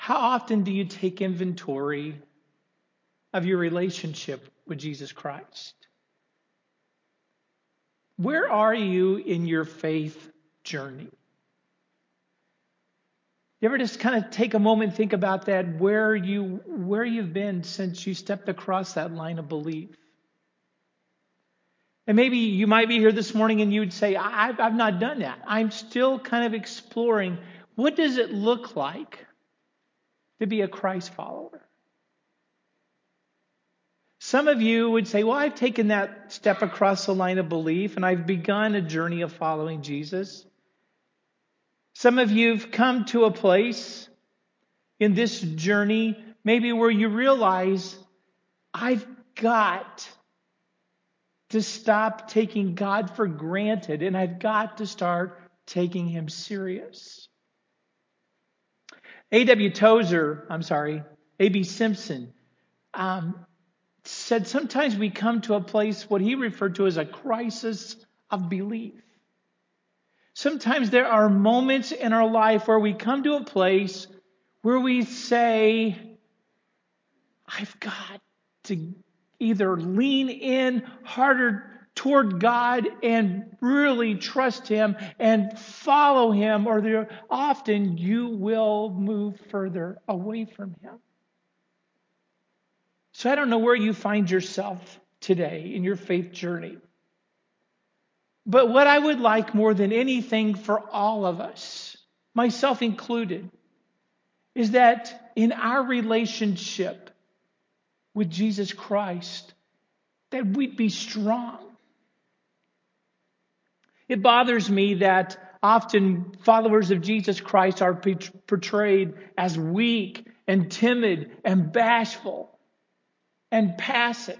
How often do you take inventory of your relationship with Jesus Christ? Where are you in your faith journey? You ever just kind of take a moment and think about that, where you've been since you stepped across that line of belief? And maybe you might be here this morning and you'd say, I've not done that. I'm still kind of exploring, what does it look like to be a Christ follower? Some of you would say, well, I've taken that step across the line of belief and I've begun a journey of following Jesus. Some of you have come to a place in this journey, maybe where you realize, I've got to stop taking God for granted and I've got to start taking Him serious. A.B. Simpson, said sometimes we come to a place, what he referred to as a crisis of belief. Sometimes there are moments in our life where we come to a place where we say, I've got to either lean in harder toward God and really trust Him and follow Him, or often you will move further away from Him. So I don't know where you find yourself today in your faith journey. But what I would like more than anything for all of us, myself included, is that in our relationship with Jesus Christ, that we'd be strong. It bothers me that often followers of Jesus Christ are portrayed as weak and timid and bashful and passive.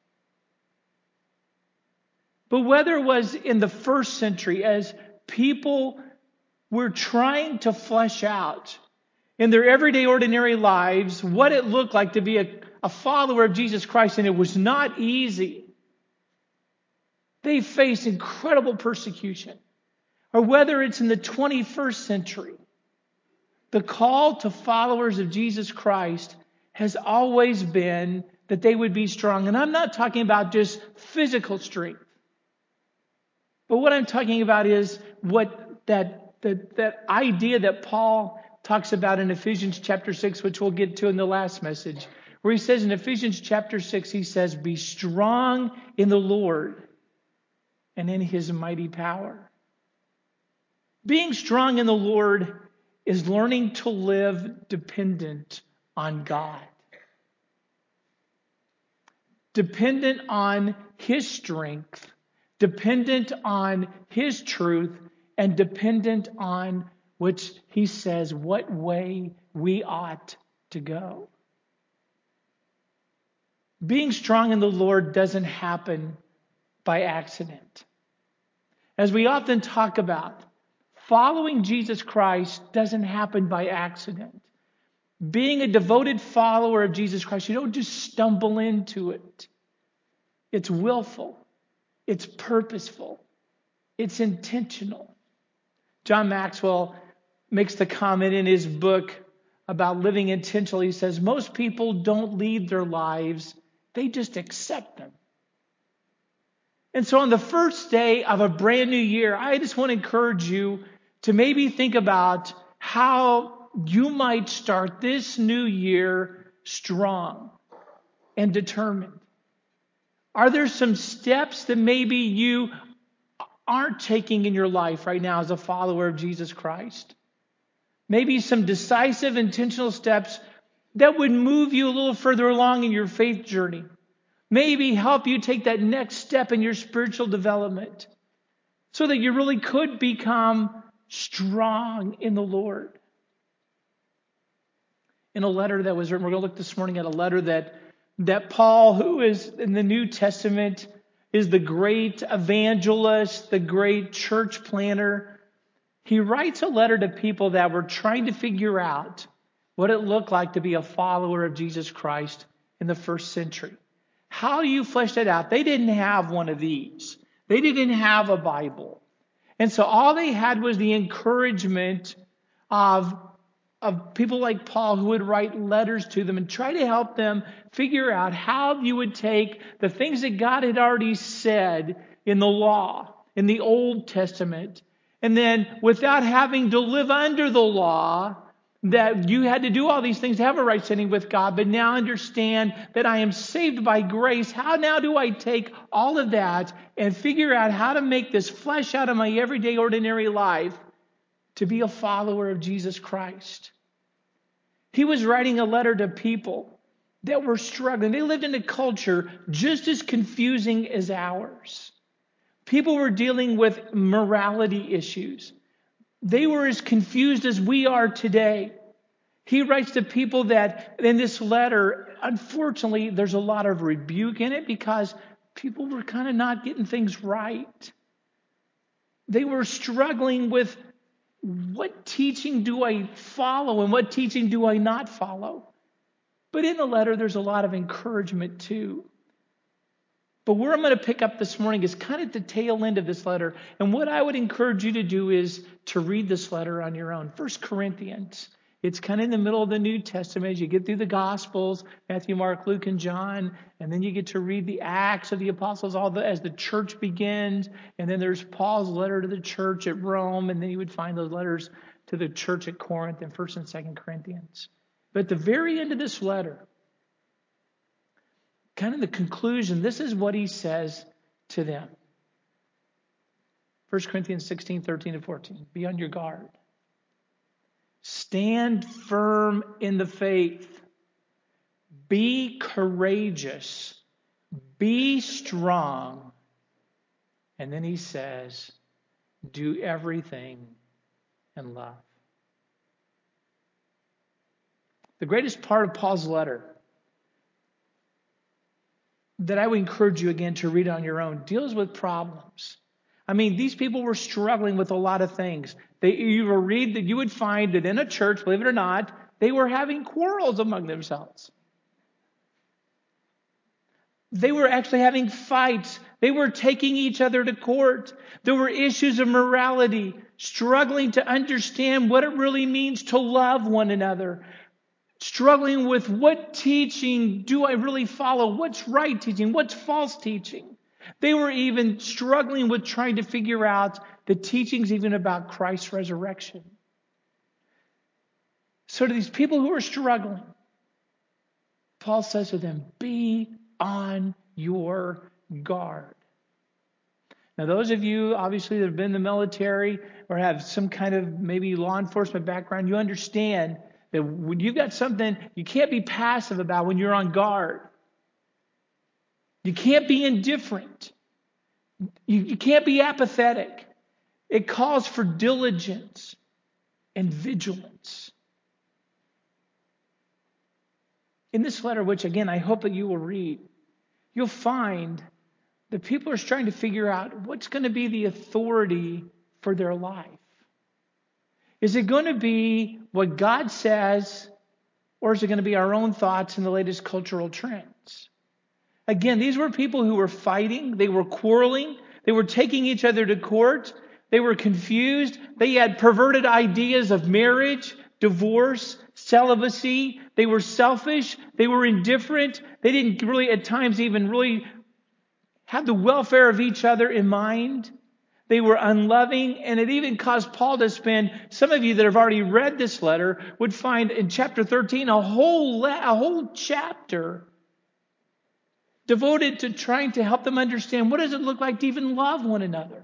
But whether it was in the first century, as people were trying to flesh out in their everyday, ordinary lives what it looked like to be a follower of Jesus Christ, and it was not easy. They faced incredible persecution. Or whether it's in the 21st century, the call to followers of Jesus Christ has always been that they would be strong. And I'm not talking about just physical strength. But what I'm talking about is that idea that Paul talks about in Ephesians chapter 6, which we'll get to in the last message, where he says in Ephesians chapter 6, he says, be strong in the Lord and in His mighty power. Being strong in the Lord is learning to live dependent on God. Dependent on His strength, dependent on His truth, and dependent on which He says what way we ought to go. Being strong in the Lord doesn't happen by accident. As we often talk about, following Jesus Christ doesn't happen by accident. Being a devoted follower of Jesus Christ, you don't just stumble into it. It's willful. It's purposeful. It's intentional. John Maxwell makes the comment in his book about living intentionally. He says, most people don't lead their lives, they just accept them. And so on the first day of a brand new year, I just want to encourage you to maybe think about how you might start this new year strong and determined. Are there some steps that maybe you aren't taking in your life right now as a follower of Jesus Christ? Maybe some decisive, intentional steps that would move you a little further along in your faith journey. Maybe help you take that next step in your spiritual development so that you really could become strong in the Lord. In a letter that was written, we're going to look this morning at a letter that Paul, who is in the New Testament, is the great evangelist, the great church planner. He writes a letter to people that were trying to figure out what it looked like to be a follower of Jesus Christ in the first century. How do you flesh that out? They didn't have one of these. They didn't have a Bible. And so all they had was the encouragement of of people like Paul who would write letters to them and try to help them figure out how you would take the things that God had already said in the law, in the Old Testament, and then without having to live under the law, that you had to do all these things to have a right standing with God, but now understand that I am saved by grace. How now do I take all of that and figure out how to make this flesh out of my everyday, ordinary life to be a follower of Jesus Christ? He was writing a letter to people that were struggling. They lived in a culture just as confusing as ours. People were dealing with morality issues. They were as confused as we are today. He writes to people that in this letter, unfortunately, there's a lot of rebuke in it because people were kind of not getting things right. They were struggling with what teaching do I follow and what teaching do I not follow. But in the letter, there's a lot of encouragement too. But where I'm going to pick up this morning is kind of the tail end of this letter. And what I would encourage you to do is to read this letter on your own. 1 Corinthians. It's kind of in the middle of the New Testament. As you get through the Gospels, Matthew, Mark, Luke, and John. And then you get to read the Acts of the Apostles as the church begins. And then there's Paul's letter to the church at Rome. And then you would find those letters to the church at Corinth in 1 and 2 Corinthians. But at the very end of this letter, kind of the conclusion, this is what he says to them. 1 Corinthians 16, 13 and 14. Be on your guard. Stand firm in the faith. Be courageous. Be strong. And then he says, do everything in love. The greatest part of Paul's letter that I would encourage you again to read on your own deals with problems. I mean, these people were struggling with a lot of things. You will read that you would find that in a church, believe it or not, they were having quarrels among themselves. They were actually having fights. They were taking each other to court. There were issues of morality, struggling to understand what it really means to love one another. Struggling with what teaching do I really follow? What's right teaching? What's false teaching? They were even struggling with trying to figure out the teachings even about Christ's resurrection. So to these people who are struggling, Paul says to them, be on your guard. Now, those of you, obviously, that have been in the military or have some kind of maybe law enforcement background, you understand that when you've got something you can't be passive about when you're on guard. You can't be indifferent. You can't be apathetic. It calls for diligence and vigilance. In this letter, which again I hope that you will read, you'll find that people are trying to figure out what's going to be the authority for their life. Is it going to be what God says, or is it going to be our own thoughts and the latest cultural trends? Again, these were people who were fighting, they were quarreling, they were taking each other to court, they were confused, they had perverted ideas of marriage, divorce, celibacy, they were selfish, they were indifferent, they didn't really at times even really have the welfare of each other in mind. They were unloving, and it even caused Paul to spend, some of you that have already read this letter would find in chapter 13 a whole chapter devoted to trying to help them understand what does it look like to even love one another.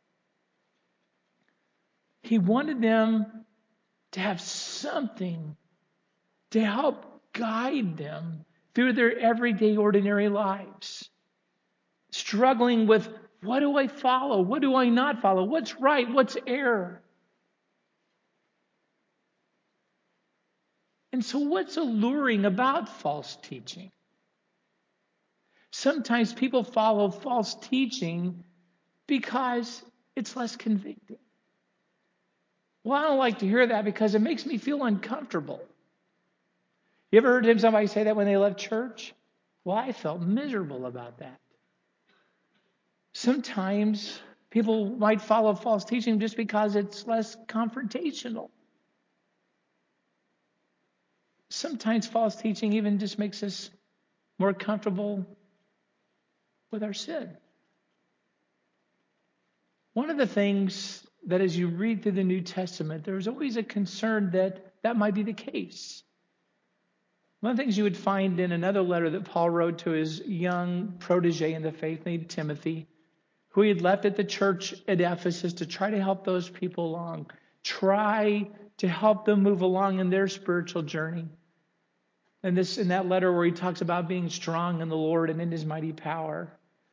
He wanted them to have something to help guide them through their everyday, ordinary lives. Struggling with, what do I follow? What do I not follow? What's right? What's error? And so what's alluring about false teaching? Sometimes people follow false teaching because it's less convicting. Well, I don't like to hear that because it makes me feel uncomfortable. You ever heard somebody say that when they left church? Well, I felt miserable about that. Sometimes people might follow false teaching just because it's less confrontational. sometimes false teaching even just makes us more comfortable with our sin. One of the things that as you read through the New Testament, there's always a concern that that might be the case. One of the things you would find in another letter that Paul wrote to his young protege in the faith named Timothy, who he had left at the church at Ephesus to try to help those people along, try to help them move along in their spiritual journey. And this in that letter where he talks about being strong in the Lord and in his mighty power.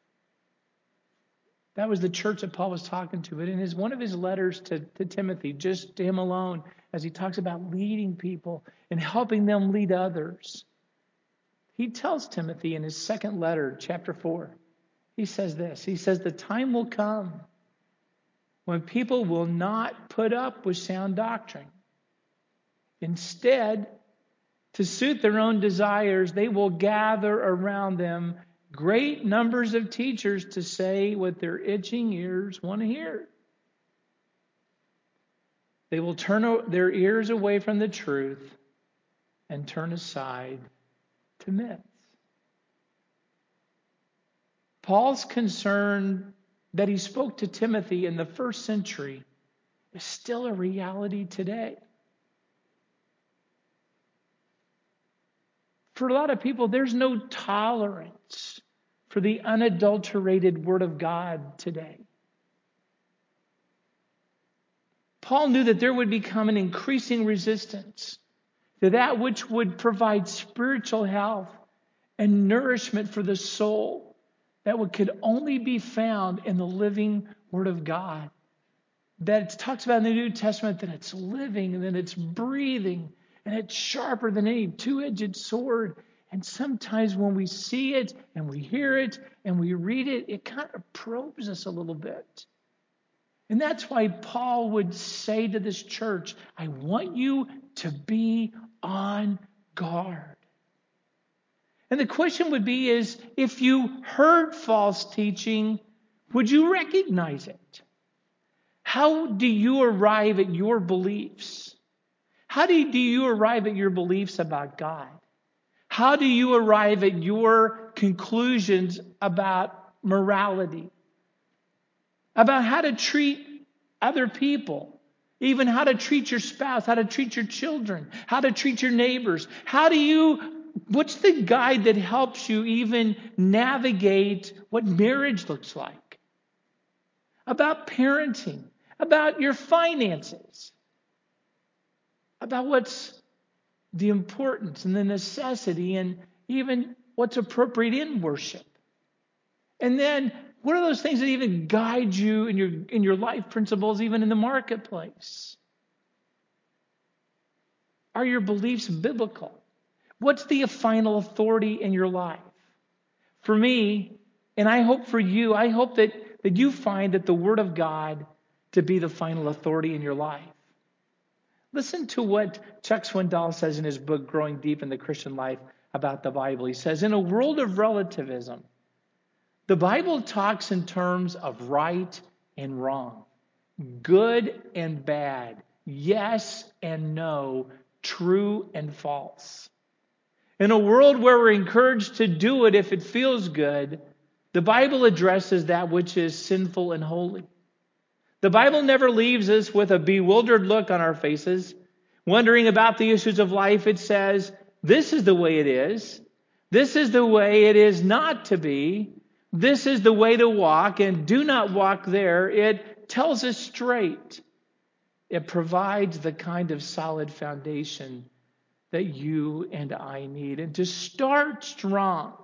That was the church that Paul was talking to. But in one of his letters to Timothy, just to him alone, as he talks about leading people and helping them lead others, he tells Timothy in his second letter, chapter 4, he says this. He says, the time will come when people will not put up with sound doctrine. Instead, to suit their own desires, they will gather around them great numbers of teachers to say what their itching ears want to hear. They will turn their ears away from the truth and turn aside to myths. Paul's concern that he spoke to Timothy in the first century is still a reality today. For a lot of people, there's no tolerance for the unadulterated Word of God today. Paul knew that there would become an increasing resistance to that which would provide spiritual health and nourishment for the soul that could only be found in the living Word of God. That it talks about in the New Testament that it's living and that it's breathing and it's sharper than any two-edged sword. And sometimes when we see it and we hear it and we read it, it kind of probes us a little bit. And that's why Paul would say to this church, I want you to be on guard. And the question would be is, if you heard false teaching, would you recognize it? How do you arrive at your beliefs? How do you arrive at your beliefs about God? How do you arrive at your conclusions about morality? About how to treat other people? Even how to treat your spouse, how to treat your children, how to treat your neighbors. What's the guide that helps you even navigate what marriage looks like? About parenting, about your finances, about what's the importance and the necessity and even what's appropriate in worship. And then what are those things that even guide you in your life principles, even in the marketplace? Are your beliefs biblical? What's the final authority in your life? For me, and I hope for you, I hope that you find that the Word of God to be the final authority in your life. Listen to what Chuck Swindoll says in his book, Growing Deep in the Christian Life, about the Bible. He says, in a world of relativism, the Bible talks in terms of right and wrong, good and bad, yes and no, true and false. In a world where we're encouraged to do it if it feels good, the Bible addresses that which is sinful and holy. The Bible never leaves us with a bewildered look on our faces, wondering about the issues of life. It says, this is the way it is. This is the way it is not to be. This is the way to walk, and do not walk there. It tells us straight. It provides the kind of solid foundation that you and I need. And to start strong,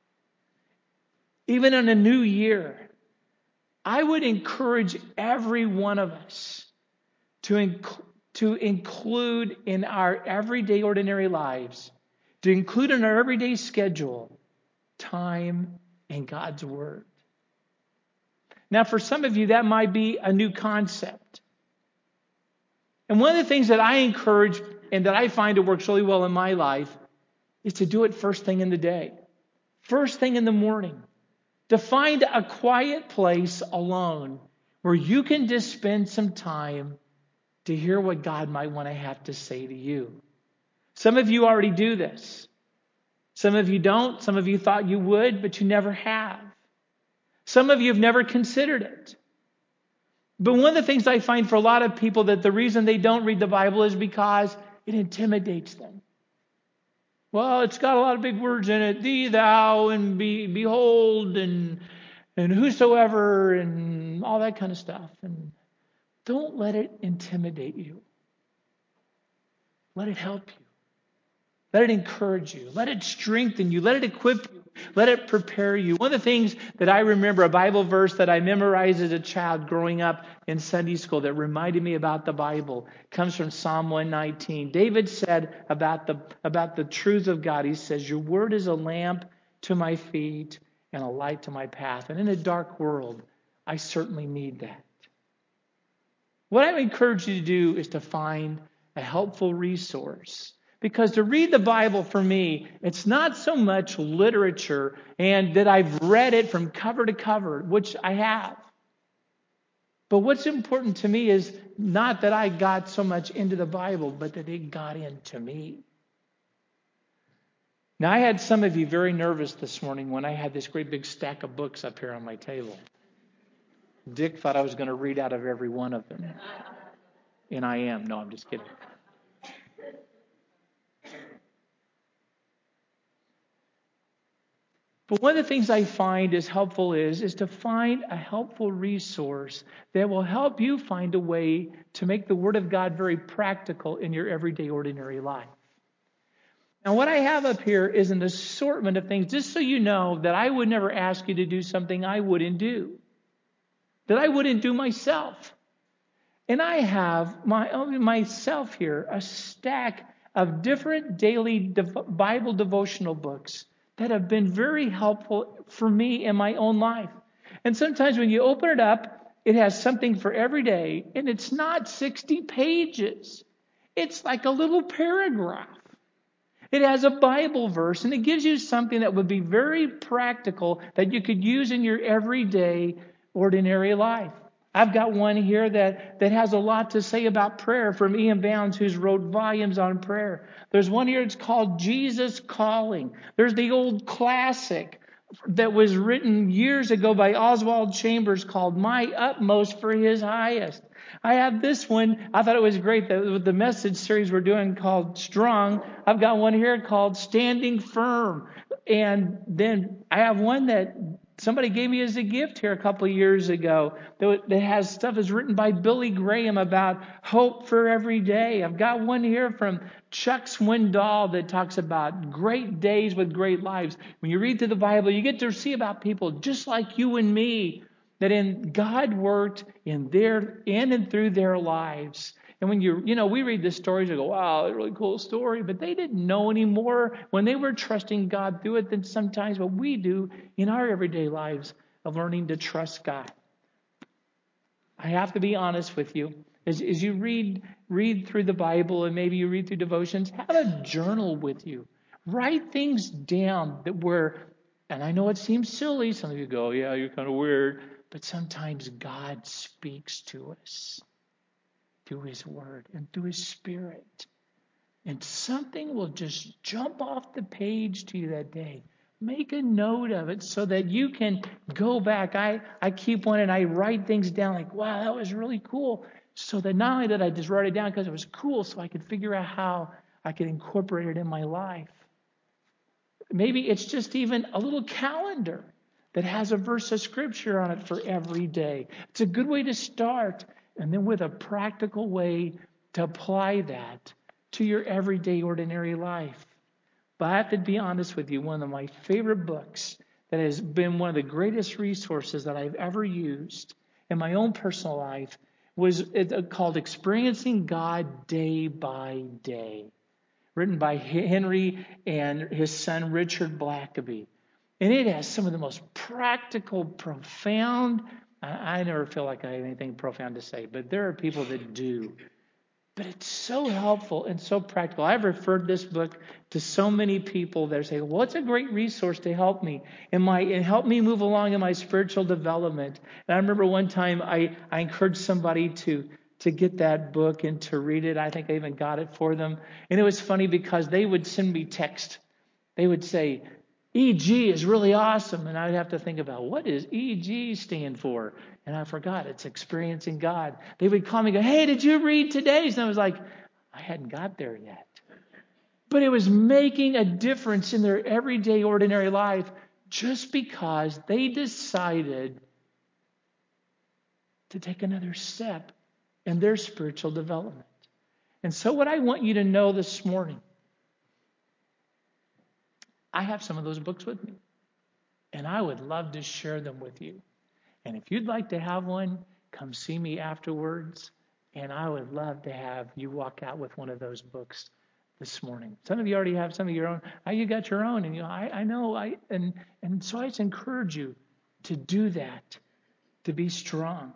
even in a new year, I would encourage every one of us to include in our everyday ordinary lives, to include in our everyday schedule, time in God's Word. Now, for some of you, that might be a new concept. And one of the things that I encourage and that I find it works really well in my life is to do it first thing in the day. First thing in the morning. To find a quiet place alone where you can just spend some time to hear what God might want to have to say to you. Some of you already do this. Some of you don't. Some of you thought you would, but you never have. Some of you have never considered it. But one of the things I find for a lot of people that the reason they don't read the Bible is because it intimidates them. Well, it's got a lot of big words in it. Thee, thou, and behold, and whosoever, and all that kind of stuff. And don't let it intimidate you. Let it help you. Let it encourage you. Let it strengthen you. Let it equip you. Let it prepare you. One of the things that I remember, a Bible verse that I memorized as a child growing up in Sunday school that reminded me about the Bible, comes from Psalm 119. David said about the truth of God, he says, your word is a lamp to my feet and a light to my path. And in a dark world, I certainly need that. What I encourage you to do is to find a helpful resource. Because to read the Bible for me, it's not so much literature and that I've read it from cover to cover, which I have. But what's important to me is not that I got so much into the Bible, but that it got into me. Now, I had some of you very nervous this morning when I had this great big stack of books up here on my table. Dick thought I was going to read out of every one of them. And I am. No, I'm just kidding. But one of the things I find is helpful is to find a helpful resource that will help you find a way to make the Word of God very practical in your everyday, ordinary life. Now, what I have up here is an assortment of things, just so you know that I would never ask you to do something I wouldn't do, that I wouldn't do myself. And I have myself here a stack of different daily Bible devotional books that have been very helpful for me in my own life. And sometimes when you open it up, it has something for every day, and it's not 60 pages. It's like a little paragraph. It has a Bible verse, and it gives you something that would be very practical that you could use in your everyday, ordinary life. I've got one here that has a lot to say about prayer from Ian Bounds, who's wrote volumes on prayer. There's one here, it's called Jesus Calling. There's the old classic that was written years ago by Oswald Chambers called My Utmost for His Highest. I have this one. I thought it was great that with the message series we're doing called Strong, I've got one here called Standing Firm. And then I have one that somebody gave me as a gift here a couple of years ago that has stuff that's written by Billy Graham about hope for every day. I've got one here from Chuck Swindoll that talks about great days with great lives. When you read through the Bible, you get to see about people just like you and me, that God worked in and through their lives. And when we read the stories, we go, wow, a really cool story. But they didn't know any more when they were trusting God through it than sometimes what we do in our everyday lives of learning to trust God. I have to be honest with you. As you read through the Bible and maybe you read through devotions, have a journal with you. Write things down and I know it seems silly. Some of you go, yeah, you're kind of weird. But sometimes God speaks to us through His Word and through His Spirit. And something will just jump off the page to you that day. Make a note of it so that you can go back. I keep one and I write things down like, wow, that was really cool. So that not only did I just write it down because it was cool, so I could figure out how I could incorporate it in my life. Maybe it's just even a little calendar that has a verse of Scripture on it for every day. It's a good way to start, and then with a practical way to apply that to your everyday, ordinary life. But I have to be honest with you, one of my favorite books that has been one of the greatest resources that I've ever used in my own personal life was called Experiencing God Day by Day, written by Henry and his son Richard Blackaby. And it has some of the most practical, profound, I never feel like I have anything profound to say, but there are people that do. But it's so helpful and so practical. I've referred this book to so many people that say, well, it's a great resource to help me and help me move along in my spiritual development. And I remember one time I encouraged somebody to to get that book and to read it. I think I even got it for them. And it was funny because they would send me text. They would say, EG is really awesome. And I'd have to think about, what does EG stand for? And I forgot. It's experiencing God. They would call me and go, hey, did you read today's? And I was like, I hadn't got there yet. But it was making a difference in their everyday, ordinary life just because they decided to take another step in their spiritual development. And so what I want you to know this morning, I have some of those books with me, and I would love to share them with you. And if you'd like to have one, come see me afterwards, and I would love to have you walk out with one of those books this morning. Some of you already have some of your own. You got your own, and I know. And so I just encourage you to do that, to be strong,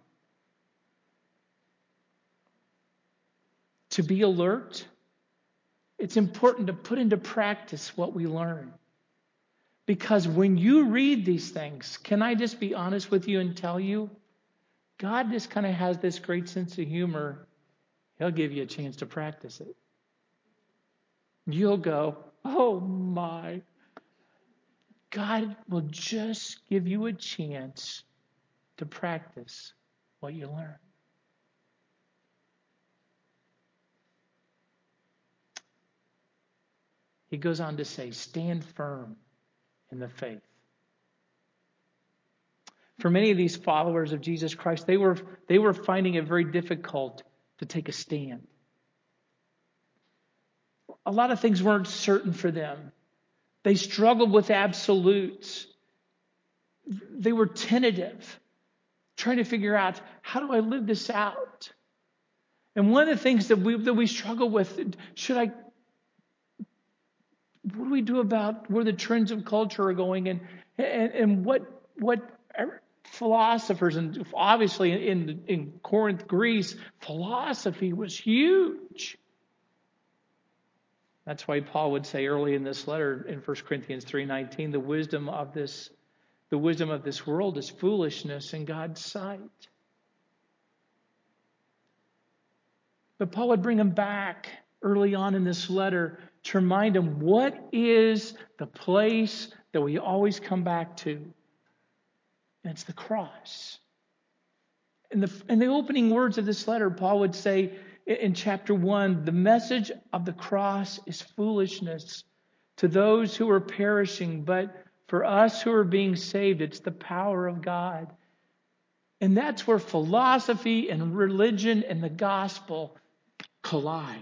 to be alert. It's important to put into practice what we learn. Because when you read these things, can I just be honest with you and tell you, God just kind of has this great sense of humor. He'll give you a chance to practice it. You'll go, oh my. God will just give you a chance to practice what you learn. He goes on to say, stand firm in the faith. For many of these followers of Jesus Christ, they were finding it very difficult to take a stand. A lot of things weren't certain for them. They struggled with absolutes. They were tentative, trying to figure out, how do I live this out? And one of the things that we struggle with, what do we do about where the trends of culture are going, and what philosophers, and obviously in Corinth, Greece, philosophy was huge. That's why Paul would say early in this letter in 1 Corinthians 3:19, the wisdom of this world is foolishness in God's sight. But Paul would bring them back early on in this letter to remind them, what is the place that we always come back to? And it's the cross. In the opening words of this letter, Paul would say in chapter 1, the message of the cross is foolishness to those who are perishing, but for us who are being saved, it's the power of God. And that's where philosophy and religion and the gospel collide.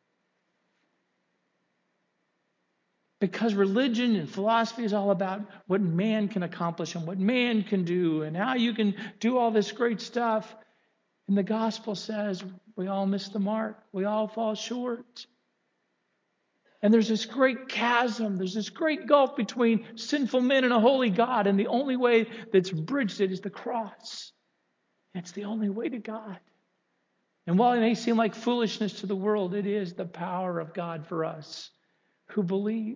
Because religion and philosophy is all about what man can accomplish and what man can do and how you can do all this great stuff. And the gospel says we all miss the mark. We all fall short. And there's this great chasm. There's this great gulf between sinful men and a holy God. And the only way that's bridged it is the cross. It's the only way to God. And while it may seem like foolishness to the world, it is the power of God for us who believe.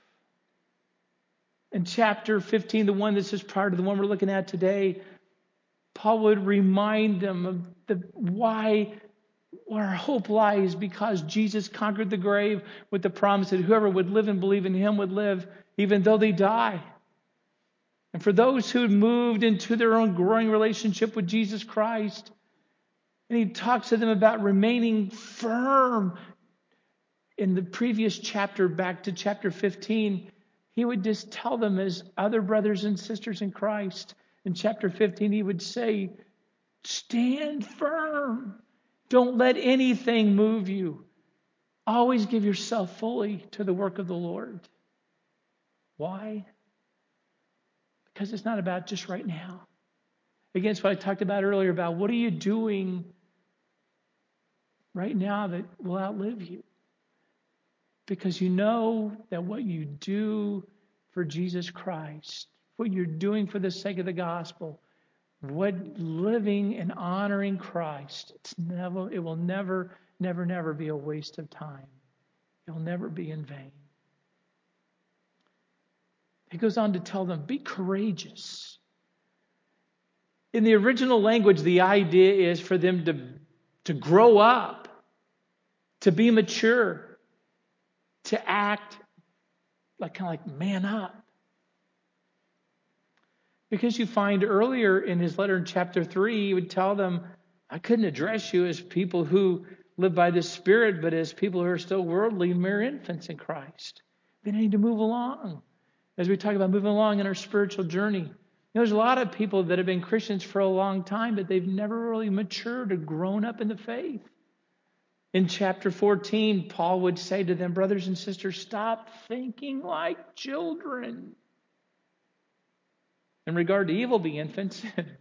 In chapter 15, the one this is prior to the one we're looking at today, Paul would remind them of why our hope lies, because Jesus conquered the grave with the promise that whoever would live and believe in him would live even though they die. And for those who had moved into their own growing relationship with Jesus Christ, and he talks to them about remaining firm. In the previous chapter, back to chapter 15, he would just tell them as other brothers and sisters in Christ. In chapter 15, he would say, stand firm. Don't let anything move you. Always give yourself fully to the work of the Lord. Why? Because it's not about just right now. Again, it's what I talked about earlier about what are you doing right now that will outlive you? Because you know that what you do for Jesus Christ, what you're doing for the sake of the gospel, what living and honoring Christ, it will never be a waste of time. It will never be in vain. He goes on to tell them, be courageous. In the original language, the idea is for them to grow up, to be mature, to act like man up. Because you find earlier in his letter in chapter 3, he would tell them, I couldn't address you as people who live by the Spirit, but as people who are still worldly, mere infants in Christ. We need to move along. As we talk about moving along in our spiritual journey, there's a lot of people that have been Christians for a long time, but they've never really matured or grown up in the faith. In chapter 14, Paul would say to them, brothers and sisters, stop thinking like children. In regard to evil, be infants.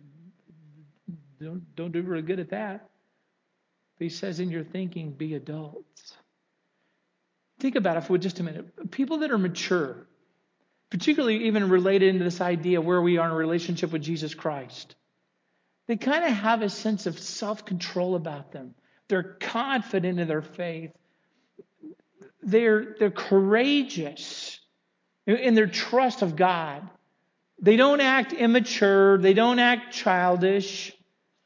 Don't do really good at that. But he says in your thinking, be adults. Think about it for just a minute. People that are mature, particularly even related into this idea where we are in a relationship with Jesus Christ, they kind of have a sense of self-control about them. They're confident in their faith. They're courageous in their trust of God. They don't act immature. They don't act childish.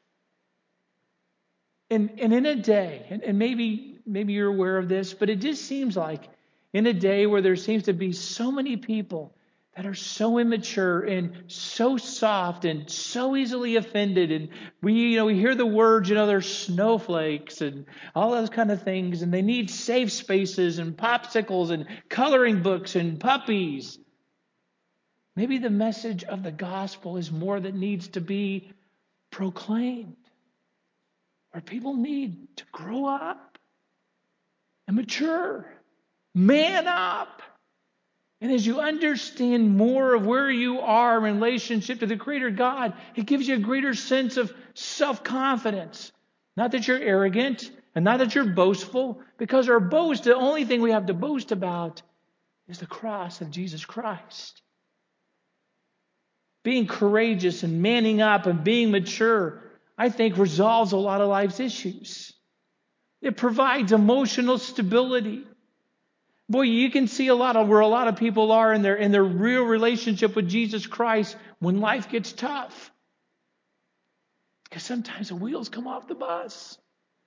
And in a day, and maybe you're aware of this, but it just seems like in a day where there seems to be so many people that are so immature and so soft and so easily offended, and we hear the words, they're snowflakes and all those kind of things, and they need safe spaces and popsicles and coloring books and puppies. Maybe the message of the gospel is more that needs to be proclaimed. Where people need to grow up and mature. Man up. And as you understand more of where you are in relationship to the Creator God, it gives you a greater sense of self-confidence. Not that you're arrogant and not that you're boastful, because our boast, the only thing we have to boast about is the cross of Jesus Christ. Being courageous and manning up and being mature, I think, resolves a lot of life's issues. It provides emotional stability. Boy, you can see where a lot of people are in their real relationship with Jesus Christ when life gets tough. Because sometimes the wheels come off the bus.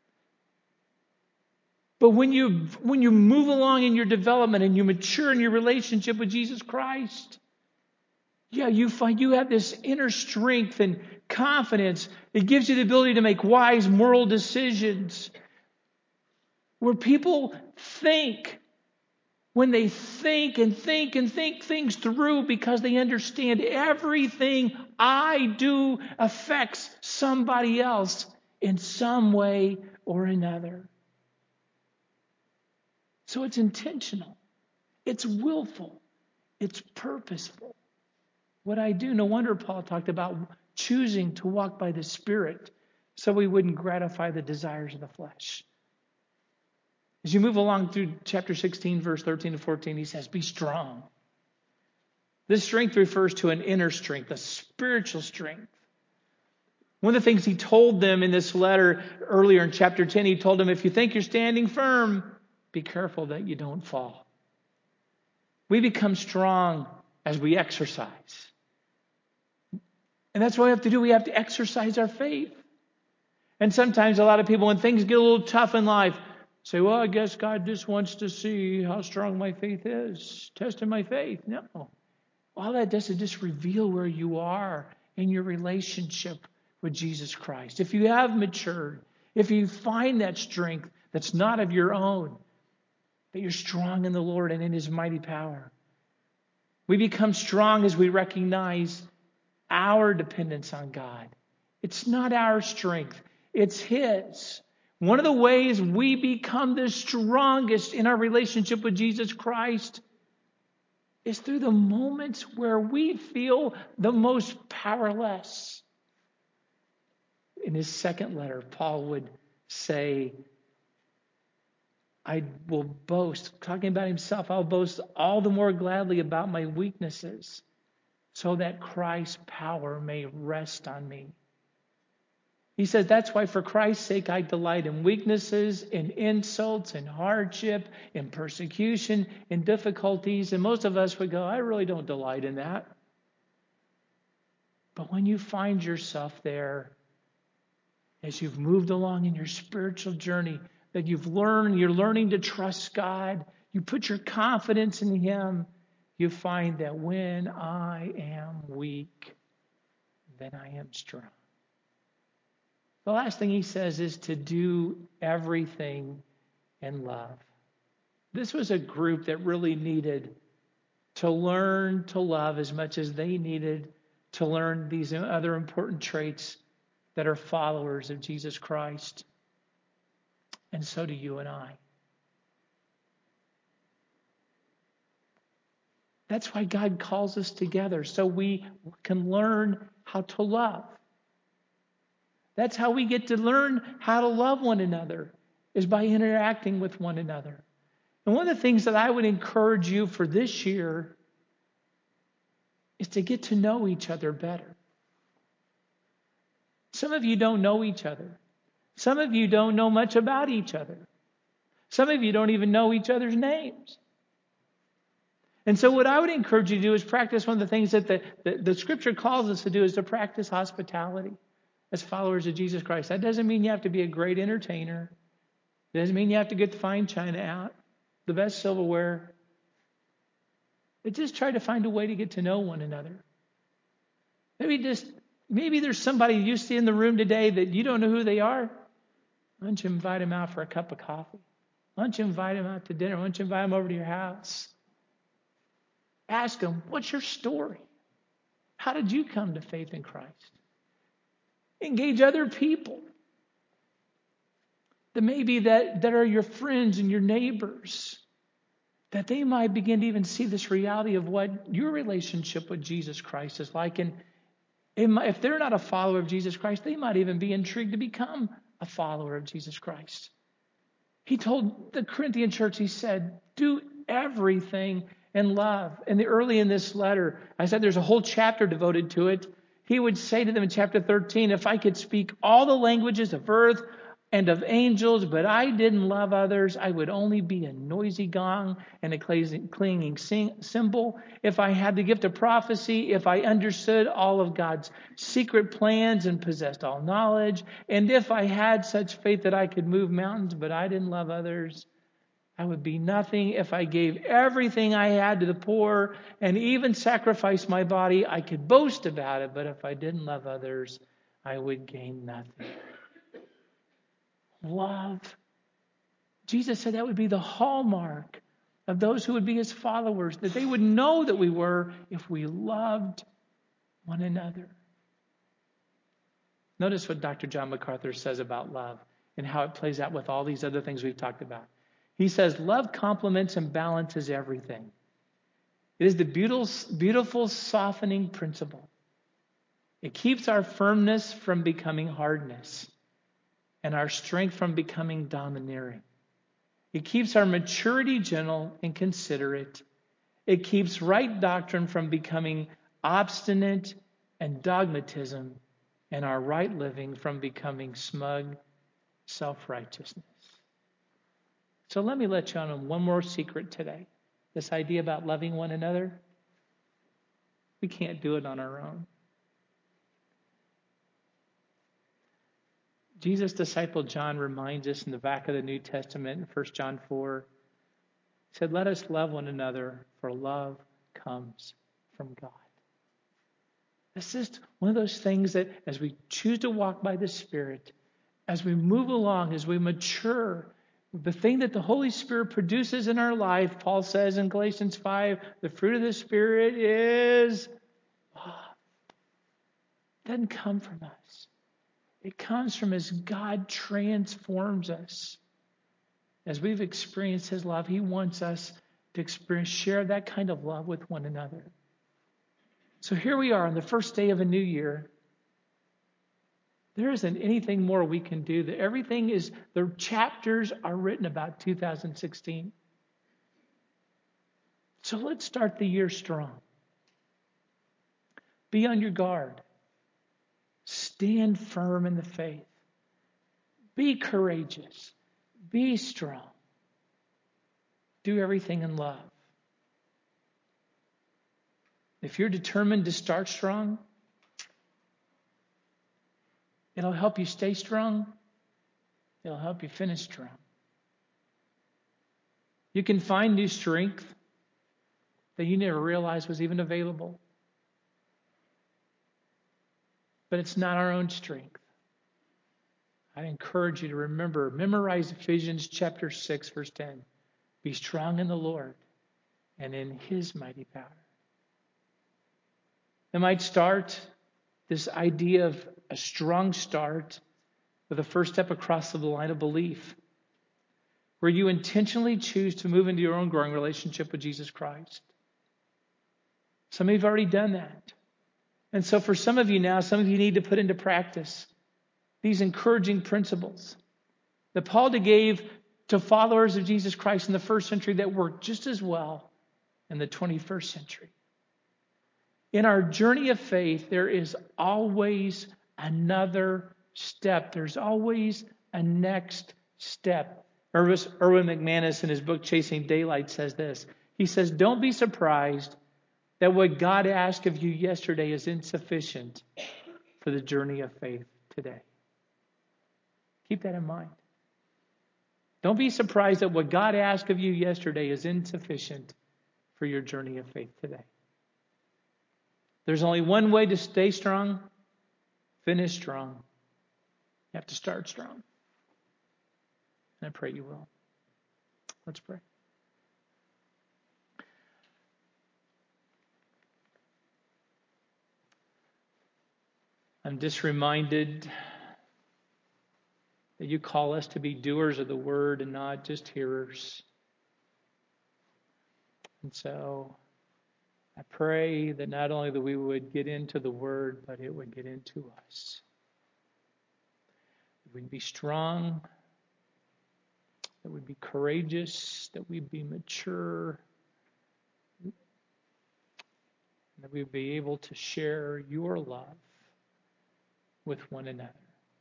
But when you move along in your development and you mature in your relationship with Jesus Christ, you find you have this inner strength and confidence. It gives you the ability to make wise moral decisions. Where people think, when they think and think and think things through, because they understand everything I do affects somebody else in some way or another. So it's intentional. It's willful. It's purposeful. What I do, no wonder Paul talked about choosing to walk by the Spirit so we wouldn't gratify the desires of the flesh. As you move along through chapter 16, verse 13 to 14, he says, be strong. This strength refers to an inner strength, a spiritual strength. One of the things he told them in this letter earlier in chapter 10, he told them, if you think you're standing firm, be careful that you don't fall. We become strong as we exercise. And that's what we have to do. We have to exercise our faith. And sometimes a lot of people, when things get a little tough in life, say, well, I guess God just wants to see how strong my faith is. Testing my faith. No. All that does is just reveal where you are in your relationship with Jesus Christ. If you have matured, if you find that strength that's not of your own, that you're strong in the Lord and in His mighty power. We become strong as we recognize our dependence on God. It's not our strength. It's His. One of the ways we become the strongest in our relationship with Jesus Christ is through the moments where we feel the most powerless. In his second letter, Paul would say, I will boast, talking about himself, I'll boast all the more gladly about my weaknesses, so that Christ's power may rest on me. He says, that's why for Christ's sake I delight in weaknesses, in insults, in hardship, in persecution, in difficulties. And most of us would go, I really don't delight in that. But when you find yourself there, as you've moved along in your spiritual journey, that you're learning to trust God, you put your confidence in Him, you find that when I am weak, then I am strong. The last thing he says is to do everything in love. This was a group that really needed to learn to love as much as they needed to learn these other important traits that are followers of Jesus Christ. And so do you and I. That's why God calls us together, so we can learn how to love. That's how we get to learn how to love one another, is by interacting with one another. And one of the things that I would encourage you for this year is to get to know each other better. Some of you don't know each other. Some of you don't know much about each other. Some of you don't even know each other's names. And so what I would encourage you to do is practice one of the things that the Scripture calls us to do, is to practice hospitality as followers of Jesus Christ. That doesn't mean you have to be a great entertainer. It doesn't mean you have to get the fine china out, the best silverware. But just try to find a way to get to know one another. Maybe there's somebody you see in the room today that you don't know who they are. Why don't you invite them out for a cup of coffee? Why don't you invite them out to dinner? Why don't you invite them over to your house? Ask them, what's your story? How did you come to faith in Christ? Engage other people that maybe that are your friends and your neighbors, that they might begin to even see this reality of what your relationship with Jesus Christ is like. And if they're not a follower of Jesus Christ, they might even be intrigued to become a follower of Jesus Christ. He told the Corinthian church, he said, do everything in love. And early in this letter, I said there's a whole chapter devoted to it. He would say to them in chapter 13, if I could speak all the languages of earth and of angels, but I didn't love others, I would only be a noisy gong and a clanging cymbal. If I had the gift of prophecy, if I understood all of God's secret plans and possessed all knowledge, and if I had such faith that I could move mountains, but I didn't love others, I would be nothing. If I gave everything I had to the poor and even sacrificed my body, I could boast about it. But if I didn't love others, I would gain nothing. Love. Jesus said that would be the hallmark of those who would be his followers, that they would know that we were if we loved one another. Notice what Dr. John MacArthur says about love and how it plays out with all these other things we've talked about. He says, love complements and balances everything. It is the beautiful softening principle. It keeps our firmness from becoming hardness and our strength from becoming domineering. It keeps our maturity gentle and considerate. It keeps right doctrine from becoming obstinate and dogmatism, and our right living from becoming smug self-righteousness. So let me let you on one more secret today. This idea about loving one another. We can't do it on our own. Jesus' disciple John reminds us in the back of the New Testament in 1 John 4. He said, let us love one another, for love comes from God. It's just one of those things that as we choose to walk by the Spirit, as we move along, as we mature, the thing that the Holy Spirit produces in our life, Paul says in Galatians 5, the fruit of the Spirit is love. It doesn't come from us. It comes from as God transforms us. As we've experienced his love, he wants us to share that kind of love with one another. So here we are on the first day of a new year. There isn't anything more we can do. The chapters are written about 2016. So let's start the year strong. Be on your guard. Stand firm in the faith. Be courageous. Be strong. Do everything in love. If you're determined to start strong, It'll help you stay strong. It'll help you finish strong. You can find new strength that you never realized was even available. But it's not our own strength. I encourage you to memorize Ephesians chapter 6, verse 10. Be strong in the Lord and in His mighty power. It might start, this idea of a strong start, with the first step across the line of belief, where you intentionally choose to move into your own growing relationship with Jesus Christ. Some of you have already done that. And so for some of you now, some of you need to put into practice these encouraging principles that Paul gave to followers of Jesus Christ in the first century that work just as well in the 21st century. In our journey of faith, there is always another step. There's always a next step. Erwin McManus, in his book Chasing Daylight, says this. He says, don't be surprised that what God asked of you yesterday is insufficient for the journey of faith today. Keep that in mind. Don't be surprised that what God asked of you yesterday is insufficient for your journey of faith today. There's only one way to stay strong, finish strong. You have to start strong. And I pray you will. Let's pray. I'm just reminded that you call us to be doers of the word and not just hearers. And so I pray that not only that we would get into the word, but it would get into us. That we'd be strong, that we'd be courageous, that we'd be mature, and that we'd be able to share your love with one another.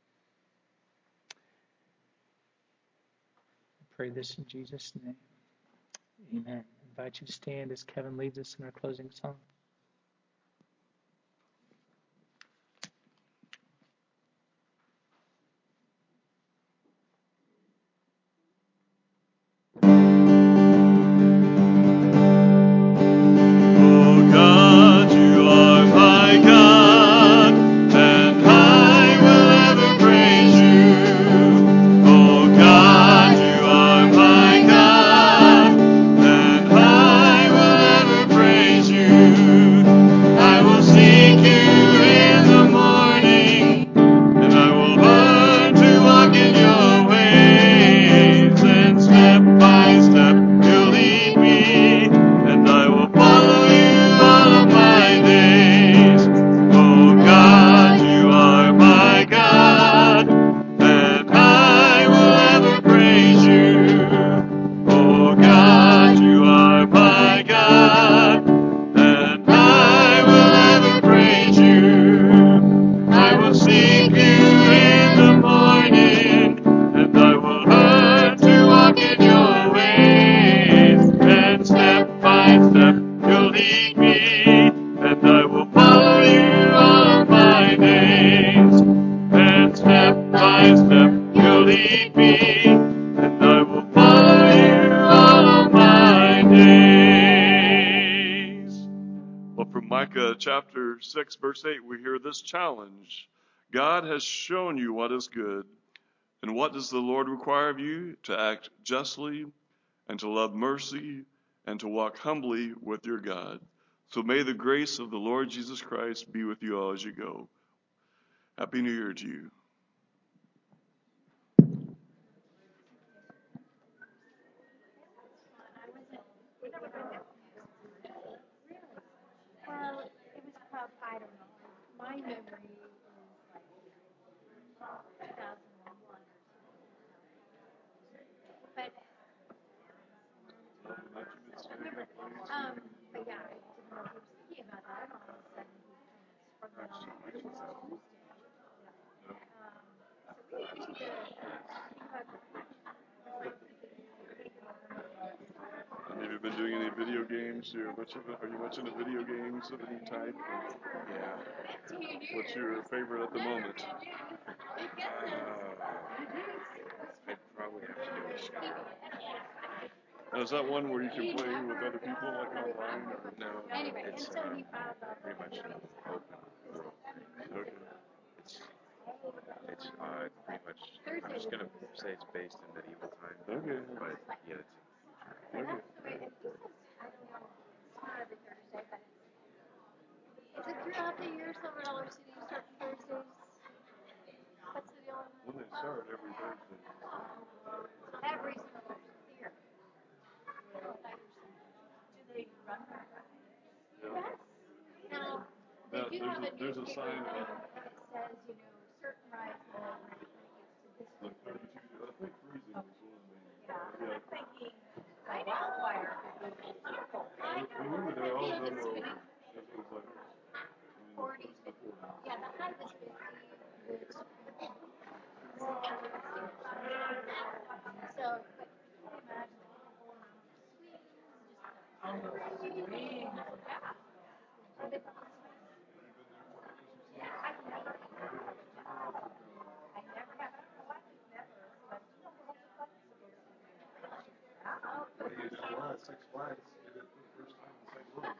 I pray this in Jesus' name. Amen. I invite you to stand as Kevin leads us in our closing song. Chapter 6, verse 8, we hear this challenge. God has shown you what is good. And what does the Lord require of you? To act justly and to love mercy and to walk humbly with your God. So may the grace of the Lord Jesus Christ be with you all as you go. Happy New Year to you. Well, it was probably, I don't know. My memory is like 2001 or something. But I remember, but yeah, I didn't know he was thinking about that, and all of a sudden he kind of sprung that on me Tuesday. So we need to think about you been doing any video games? Are you much into video games of any type? Yeah. What's your favorite at the moment? I'd probably have to go with Skyrim. Now, is that one where you can play with other people, like online? Or? No, Anyway, it's and so he found pretty much an open world. Okay. It's pretty much. I'm just gonna say it's based in medieval times. Okay. But yeah, it's Okay. that's the way, and he says, I don't know, it's not every Thursday, but is it throughout the year Silver Dollar City starts Thursdays? What's the deal on that? When they start every Thursday. Every single Thursday of the year. Do they run their rides? Yes. Now, they do have a There's a newspaper sign thing, on. and it says, you know, certain rides will when it gets to this. Like 32, I think freezing was one of them. Yeah. Yeah. I'm thinking a wildfire could be beautiful. I know. When we were there, all of them were It's over. It was like 40, 50. Yeah, the high was 50, which so, but can you imagine the whole amount of swings, just the swings. Yeah. And it's, yeah, I've never have. I never have. I don't know why I've never, but oh, Six Flags. Did it for the first time in St. Louis.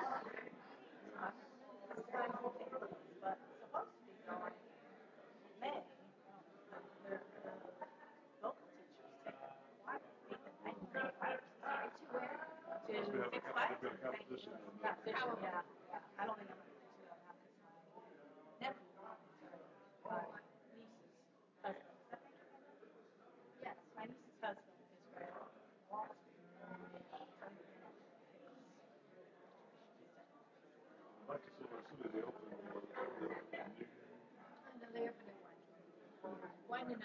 but supposed to be going May. Their local teachers take a while. I think they fire to where? To Six Flags. They've got a competition. Competition, yeah. I don't think I'm going to do that now because my nephew, my niece's husband. Yes, my niece's husband is from Wall Street. Back to Silver City, they opened the new. No, they opened at 1 to 9.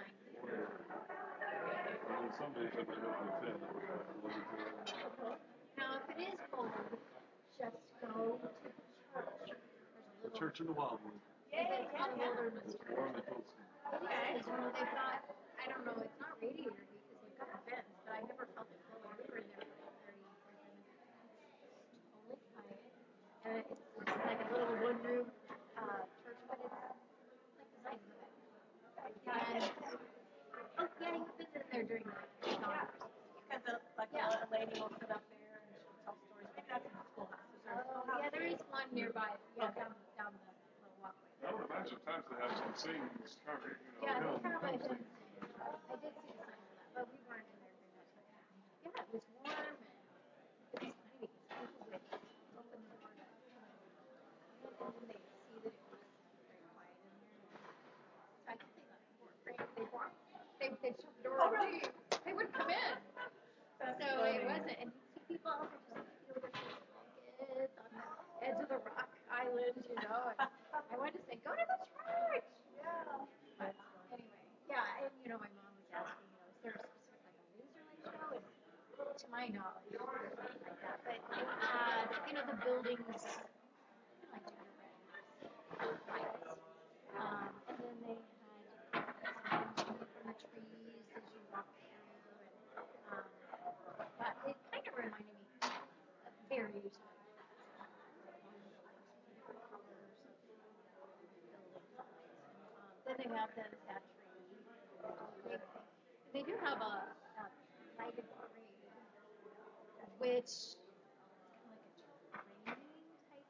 And then some days they open at 10. It was like 1 to 10. Now, if it is cold, just go to the church. The church in the Wildwood. It's called Wilderness It's Church. warm and toasty. Okay. Because, you know, they've got, I don't know, it's not radiator because they've got vents, but I never felt it blowing. We were in there for 30, 45 minutes. It's totally quiet. And it's just like a little one-room church, but it's like the size of a bed. And, oh, yeah, you've been in there during the dawn. Because a lady will sit up there and she'll tell stories. Maybe that's in the schoolhouse. Yeah, there is one nearby. Yeah, down the little walkway. I would imagine times they have some scenes, kind of, Yeah, they film have a scenes. I did see the sign for that, but we weren't in there during that time. Yeah, it was warm and it was funny because people would open the door to come in and then they'd see that it was very quiet in there. So I think they left before it rained. They'd shut the door and leave. They wouldn't come in. So it wasn't, and you'd see people out there just with their face blankets on the edge of the rock island, you know. And I wanted to say, go to the church. Yeah. But anyway, yeah, and you know, my mom was asking, you know, is there a specific like a laser light show? And to my knowledge, there's nothing like that. But they had, you know, the buildings, kind of like gingerbread lights. And then they had signs hanging from the trees as you walk through, and but it kind of reminded me of various like different colors of buildings and lights. And then they have that tree, big thing. They do have a lighted parade, which is kind of like a training type,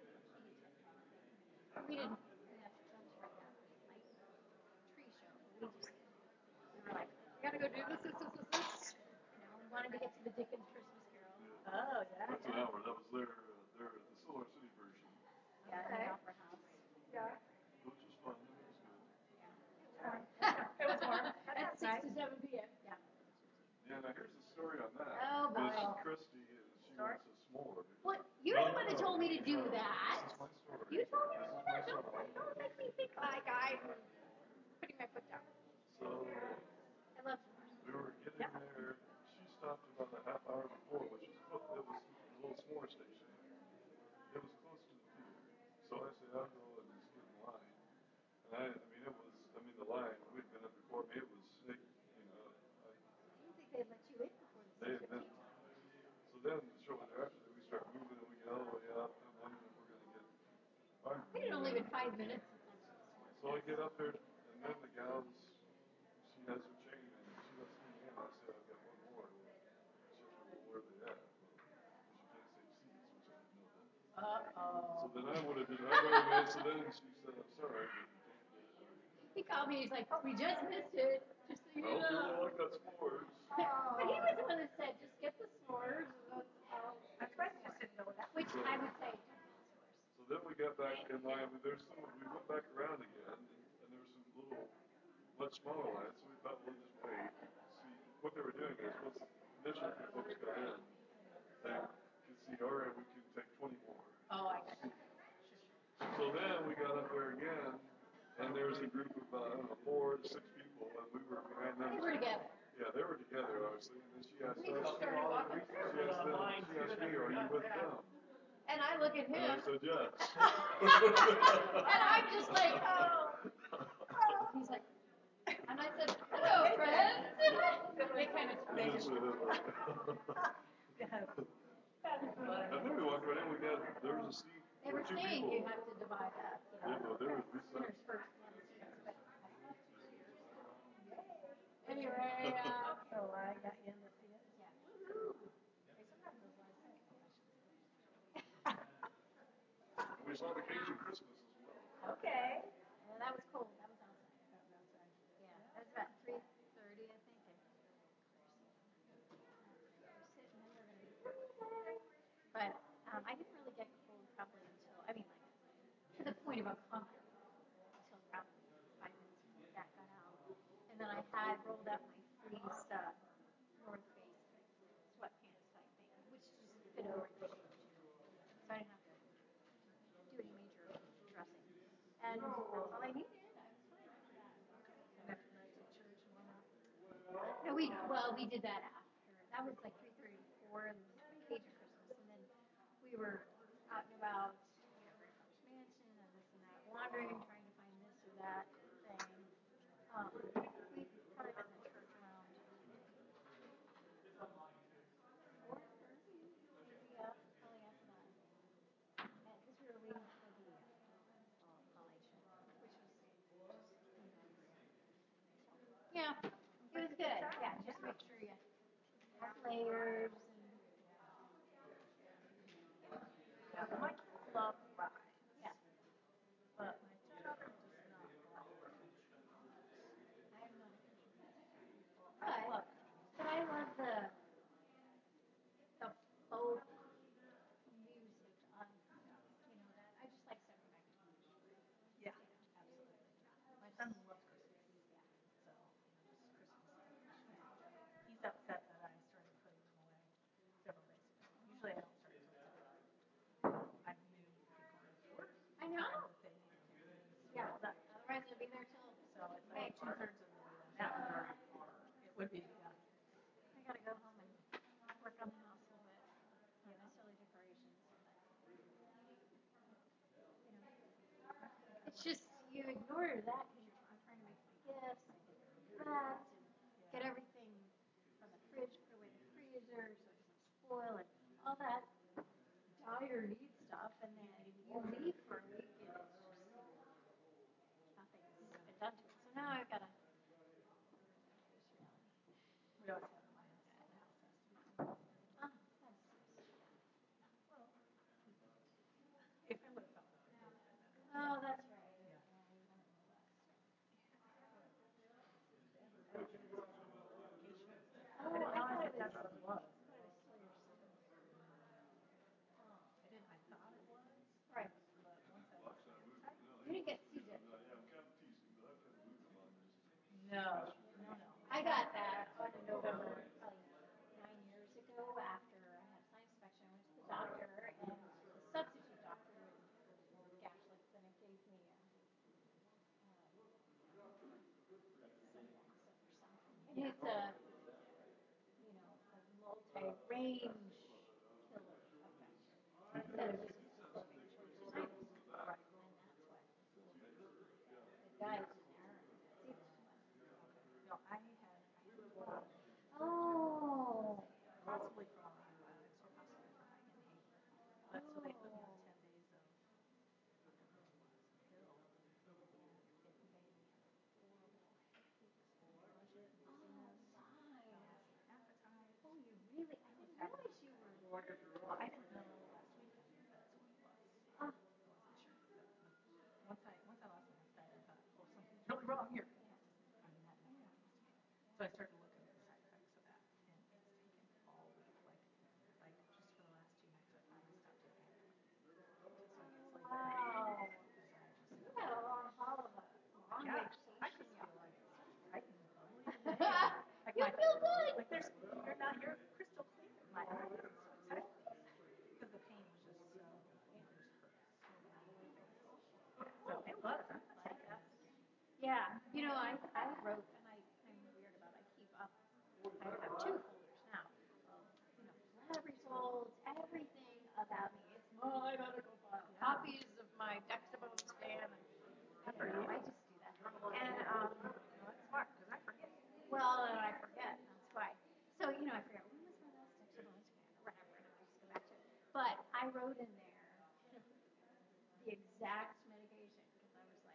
we didn't have films for that like tree show. We were like, we gotta go do this. You know, we wanted to get to the Dickens Christmas Carol. Oh yeah. That's an hour. That was the Silver City version. Yeah, in the Opera House. Yeah. Which was fun. It was good. Yeah. It was warm. At 6 to 7 p.m. Yeah. Yeah, now here's the story on that. Oh, boy. Miss Christie, she wants us more. Well, you're the one that told me to do that. This is my story. You told me to do that. This is my story. Don't make me think like I'm putting my foot down. So, I love s'mores. we were getting there. She stopped about a half hour before, which was it was a little s'more station. It was close to the pier. So I said, I'll go and just get in line. And the line, we'd been up before me, it was sick, you know. I didn't think they'd let you in before the They had 6:15. been. So then the show don't leave in 5 minutes. So I get up there, and then the gal's, she has her chain, and she lets me in. I said, I've got one more. She said, well, where are they at? Because you can't say seats, which I didn't know that. So then I would have been, I would have been, so then she said, I'm sorry. He called me, he's like, we just missed it, just so you I don't know. really like that s'mores. But he was the one that said, just get the s'mores. My friend just didn't know that. Which I would say, So then we got back in line, but there's some, we went back around again, and there was some little, much smaller lines, so we thought we'll just wait. See, what they were doing is, once initially the folks got in, they could see, all right, we can take 20 more. Oh, I got it. So then we got up there again, and there was a group of, I don't know, 4 to 6 people, and we were behind them. they were together. Yeah, they were together, obviously, and then she asked We us, started walking she asked me, are you with them? And I look at And him, I said, yes. and I'm just like, oh. He's like, and I said, hello, friends. They kind of And then we walked right in, there was a seat They for were 2 saying people. you have to divide up. Yeah, no, there was, we sat. Winners first. Anyway, So I got you in to see it. yeah. Sometimes those last seconds. We saw the Cajun Christmas as well. Okay. Yeah, that was cool. That was outside. Yeah, that was about 3:30, I think. And we're sitting and we're gonna be. But I didn't really get cold probably until, I mean, like, to the point of uncomfortable until probably 5 minutes before Jack got out. And then I had rolled up my fleece North Face sweatpants type thing, which just fit over the shirt too. So I didn't have to do any major dressing. And that's all I needed. I was fine after that. And after that, to church and whatnot. No, we did that after. That was like 3:34 and the Cajun Christmas, and then we were out and about, Rainforest Mansion and this and that, wandering, trying to find this or that thing. We probably been in the church around 4:30, maybe up, probably after that, because we were waiting for the collation, which was yeah, it was good. Yeah, just make sure you have layers and. Yeah, my kids love rides. Yeah. But my daughter does not like I am not a country I love but I love the folk music on, that. I just like stepping back and Yeah, absolutely. My son loves Christmas. So, just Christmas. He's upset that I started putting them away several days ago. Usually I don't start until today. I knew people at work I know. that they needed to be Yeah. all done. Otherwise, it'll be there till So it's May. like 2/3 of the way done. It would be, I gotta go home and work on the house a little bit. Necessarily decorations. It's just you ignore that because I'm trying to make my gifts and get them wrapped and get everything from the fridge, put away in the freezer so it doesn't spoil and all that dire need stuff. And then you leave for a week and it's just nothing's been done to it. So now I've got to. we always have my house. The house has to be clean. Oh, that's Well, if I would have felt that, it would have been better. Oh, that's right. Yeah. You haven't rolled that stuff. I didn't think it was a location. Oh, I didn't I thought realize it that that's was. what it was. I thought it was Sawyer Silver. I didn't. I thought it was. Right. But once I looked inside, You didn't get CJ. no. I got that on November, probably 9 years ago. After I had sinus infection, I went to the doctor, and the substitute doctor in Gashly Clinic gave me and it's a multi-range killer effect. I said it was exploding towards your sinus, right? And that's what the guys in there see this one. No, I had one. Oh. Possibly from antibiotics or possibly from my inhaler. But so they put me on 10 days of, I don't know what it was, Yeah, I wrote, and I'm weird about it. I have two folders now of, lab results, everything about me. It's my medical file, copies of my Dexamone scan, and I just do that. And, that's smart, because I forget. Well, and I forget, that's why. So, I forget, when was my last Dexamone scan, or whatever, and I just go back to it. But I wrote in there the exact